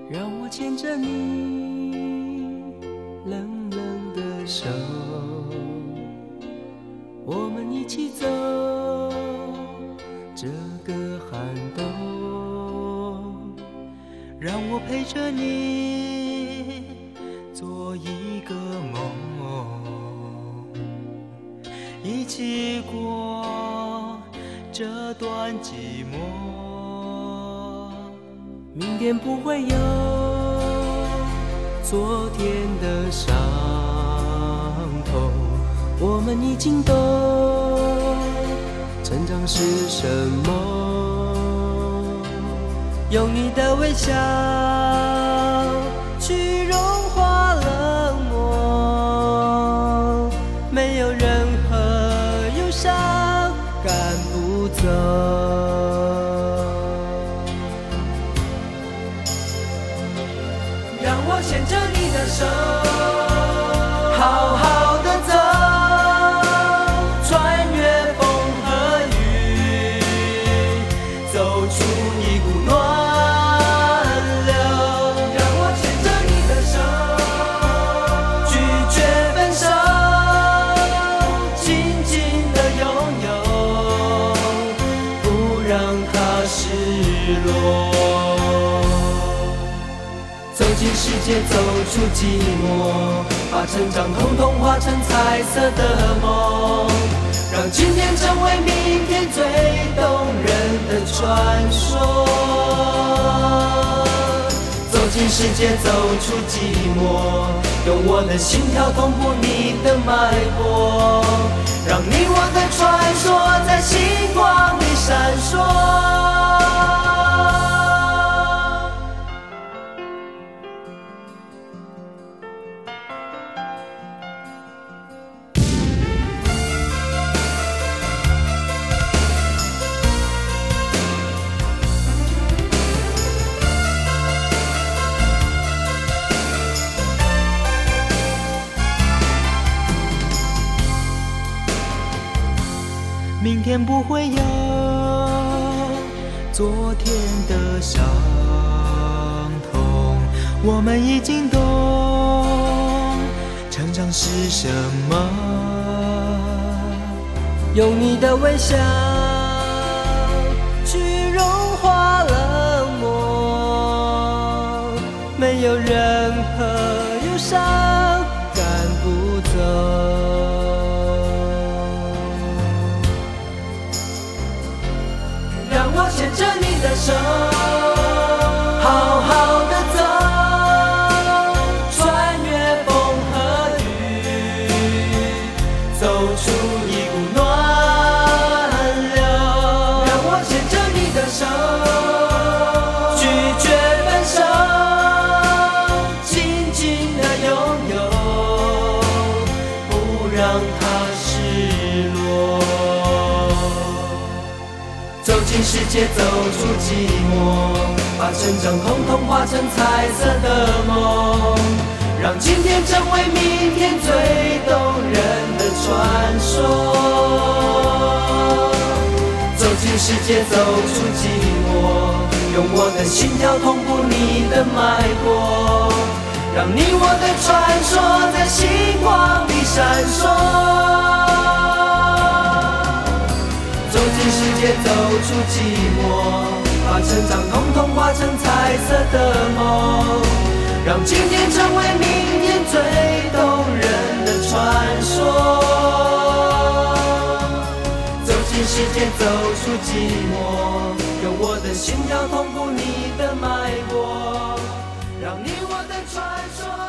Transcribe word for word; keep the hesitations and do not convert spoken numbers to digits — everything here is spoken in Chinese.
让我牵着你冷冷的手，我们一起走这个寒冬，让我陪着你做一个梦，一起过这段寂寞。明天不会有昨天的伤痛，我们已经懂成长是什么，用你的微笑去融化冷漠，没有任何忧伤赶不走。让我牵着你的手，好好的走，穿越风和雨，走出一股暖流。让我牵着你的手，拒绝分手，紧紧的拥有，不让它失落。走进世界，走出寂寞，把成长统统化成彩色的梦，让今天成为明天最动人的传说。走进世界，走出寂寞，用我的心跳同步你的脉搏，让你我的传说在星光里闪烁。明天不会有昨天的伤痛，我们已经懂成长是什么，用你的微笑去融化冷漠，没有任何忧伤赶不走。让我牵着你的手，好好的走，穿越风和雨，走出一股暖流。让我牵着你的手，拒绝分手，紧紧的拥有，不让它失落。走进世界，走出寂寞，把成长统统化成彩色的梦，让今天成为明天最动人的传说。走进世界，走出寂寞，用我的心跳同步你的脉搏，让你我的传说在星光里闪烁。走进世界，走出寂寞，把成长统统化成彩色的梦，让今天成为明天最动人的传说。走进世界，走出寂寞，用我的心跳同步你的脉搏，让你我的传说